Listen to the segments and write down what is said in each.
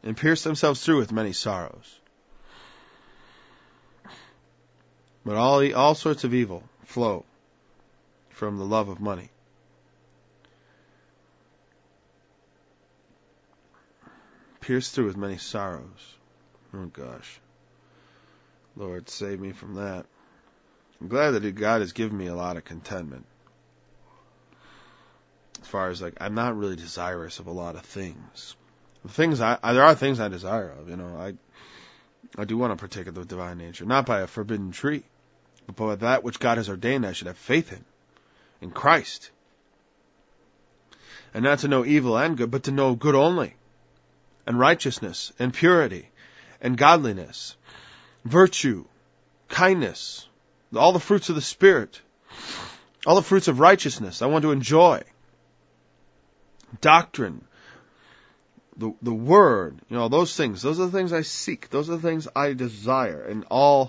and pierce themselves through with many sorrows. But all sorts of evil flow from the love of money. Pierced through with many sorrows. Oh gosh. Lord, save me from that. I'm glad that God has given me a lot of contentment. As far as I'm not really desirous of a lot of things. There are things I desire of, I do want to partake of the divine nature, not by a forbidden tree, but by that which God has ordained I should have faith in Christ. And not to know evil and good, but to know good only, and righteousness, and purity, and godliness, virtue, kindness, all the fruits of the Spirit, all the fruits of righteousness I want to enjoy. Doctrine, the Word, those things. Those are the things I seek. Those are the things I desire. And all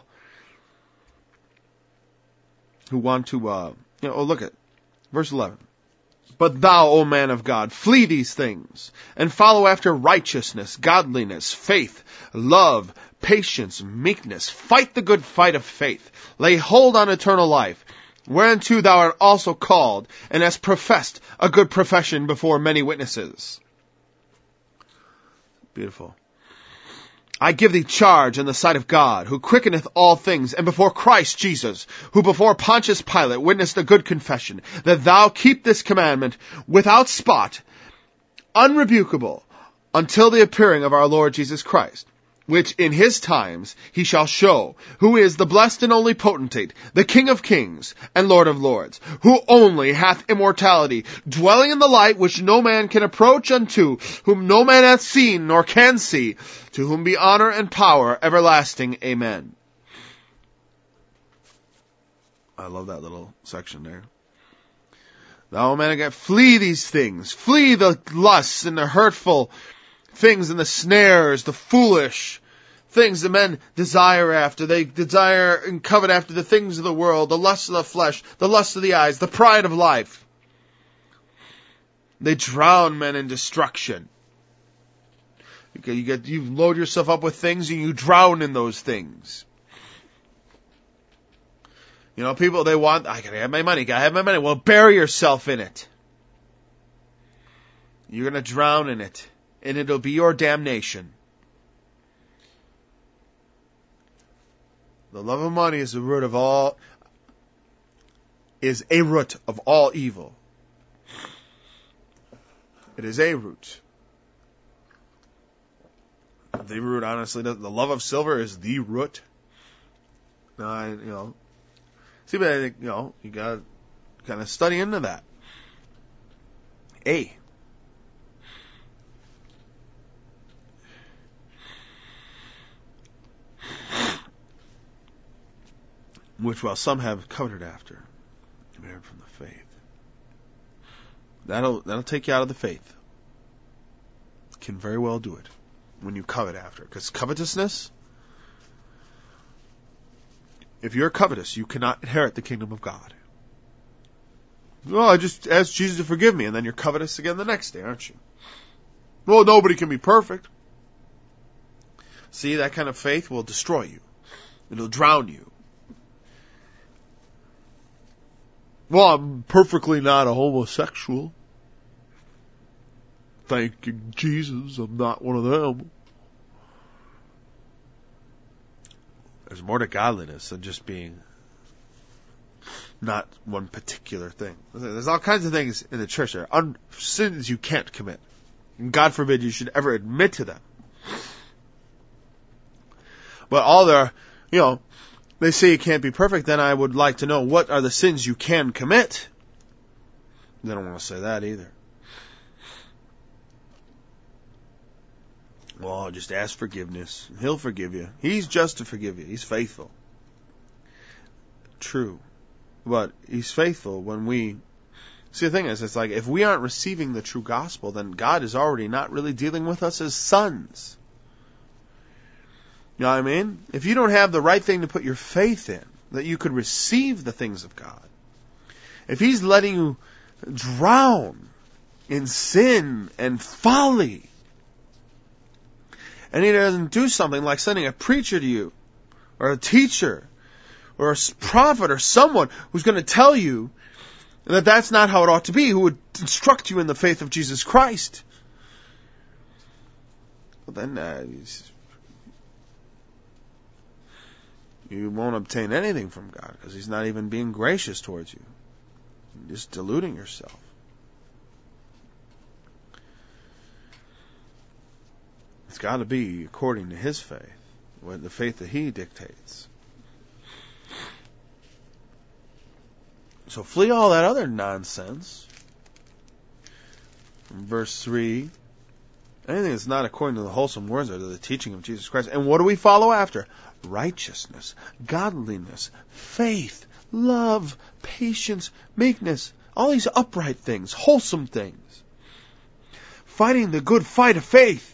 who want to, look at verse 11. But thou, O man of God, flee these things, and follow after righteousness, godliness, faith, love, patience, meekness. Fight the good fight of faith. Lay hold on eternal life, whereunto thou art also called, and hast professed a good profession before many witnesses. Beautiful. I give thee charge in the sight of God, who quickeneth all things, and before Christ Jesus, who before Pontius Pilate witnessed a good confession, that thou keep this commandment without spot, unrebukable, until the appearing of our Lord Jesus Christ, which in his times he shall show, who is the blessed and only potentate, the King of kings and Lord of lords, who only hath immortality, dwelling in the light which no man can approach unto, whom no man hath seen nor can see, to whom be honor and power everlasting. Amen. I love that little section there. Thou, O man of God, flee these things. Flee the lusts and the hurtful things and the snares, the foolish things that men desire after. They desire and covet after the things of the world, the lust of the flesh, the lust of the eyes, the pride of life. They drown men in destruction. You load yourself up with things and you drown in those things. People, they want, I gotta have my money, gotta have my money. Well, bury yourself in it. You're gonna drown in it. And it'll be your damnation. The love of money is a root of all evil. It is a root. The root, honestly, the love of silver is the root. See, but I think, you gotta kind of study into that. Which while some have coveted after, married from the faith. That'll take you out of the faith. Can very well do it when you covet after. Because covetousness, if you're covetous, you cannot inherit the kingdom of God. Well, I just asked Jesus to forgive me, and then you're covetous again the next day, aren't you? Well, nobody can be perfect. See, that kind of faith will destroy you. It'll drown you. Well, I'm perfectly not a homosexual. Thank you, Jesus, I'm not one of them. There's more to godliness than just being not one particular thing. There's all kinds of things in the church that are sins you can't commit. And God forbid you should ever admit to them. But all there, they say you can't be perfect, then I would like to know what are the sins you can commit. They don't want to say that either. Well, just ask forgiveness. He'll forgive you. He's just to forgive you. He's faithful. True. But He's faithful when we... See, the thing is, it's like, if we aren't receiving the true gospel, then God is already not really dealing with us as sons. You know what I mean? If you don't have the right thing to put your faith in, that you could receive the things of God, if He's letting you drown in sin and folly, And He doesn't do something like sending a preacher to you, or a teacher, or a prophet, or someone who's going to tell you that that's not how it ought to be, who would instruct you in the faith of Jesus Christ. Well, then you won't obtain anything from God, because He's not even being gracious towards you. You're just deluding yourself. It's got to be according to His faith, with the faith that He dictates. So flee all that other nonsense. In verse 3, anything that's not according to the wholesome words or to the teaching of Jesus Christ. And what do we follow after? Righteousness, godliness, faith, love, patience, meekness. All these upright things, wholesome things. Fighting the good fight of faith.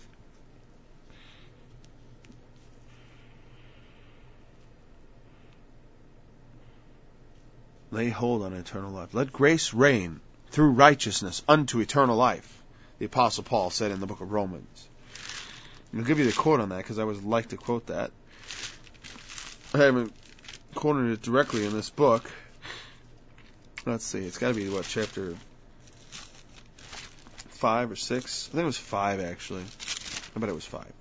Lay hold on eternal life. Let grace reign through righteousness unto eternal life, the Apostle Paul said in the book of Romans. I'll give you the quote on that, because I always like to quote that. I haven't quoted it directly in this book. Let's see, it's got to be, chapter 5 or 6? I think it was 5, actually. I bet it was 5.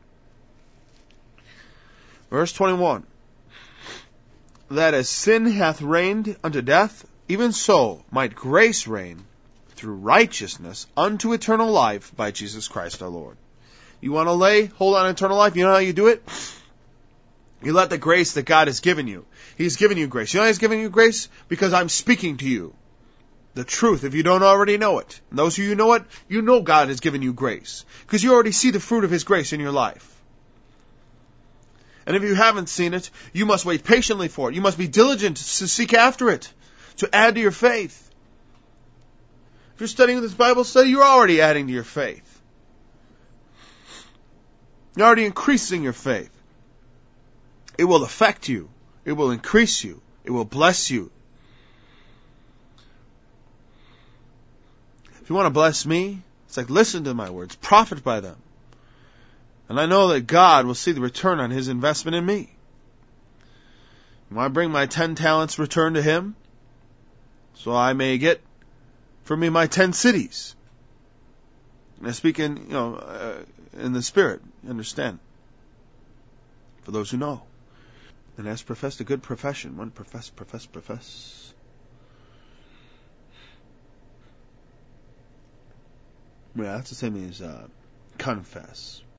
Verse 21. That as sin hath reigned unto death, even so might grace reign through righteousness unto eternal life by Jesus Christ our Lord. You want to hold on eternal life? You know how you do it? You let the grace that God has given you. He's given you grace. You know how He's given you grace? Because I'm speaking to you the truth, if you don't already know it. And those of you who know it, you know God has given you grace. Because you already see the fruit of His grace in your life. And if you haven't seen it, you must wait patiently for it. You must be diligent to seek after it, to add to your faith. If you're studying this Bible study, you're already adding to your faith. You're already increasing your faith. It will affect you. It will increase you. It will bless you. If you want to bless me, it's like, listen to my words, profit by them. And I know that God will see the return on His investment in me. When I bring my 10 talents return to Him, so I may get for me my 10 cities. And I speak in the Spirit, understand? For those who know. And has professed a good profession. One profess. Yeah, that's the same as confess.